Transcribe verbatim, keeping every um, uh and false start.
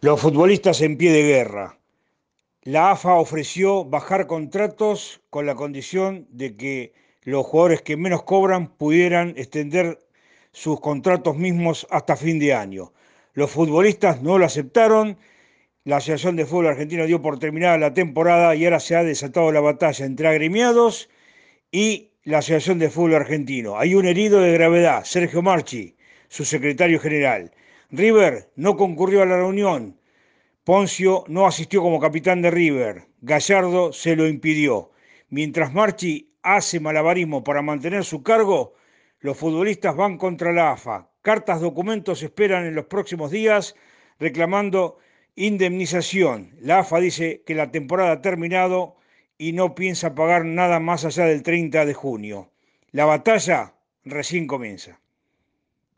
Los futbolistas en pie de guerra. La A F A ofreció bajar contratos con la condición de que los jugadores que menos cobran pudieran extender sus contratos mismos hasta fin de año. Los futbolistas no lo aceptaron. La Asociación de Fútbol Argentino dio por terminada la temporada y ahora se ha desatado la batalla entre agremiados y la Asociación de Fútbol Argentino. Hay un herido de gravedad, Sergio Marchi, su secretario general. River no concurrió a la reunión. Poncio no asistió como capitán de River. Gallardo se lo impidió. Mientras Marchi hace malabarismo para mantener su cargo, los futbolistas van contra la A F A. Cartas, documentos se esperan en los próximos días reclamando indemnización. La A F A dice que la temporada ha terminado y no piensa pagar nada más allá del treinta de junio. La batalla recién comienza.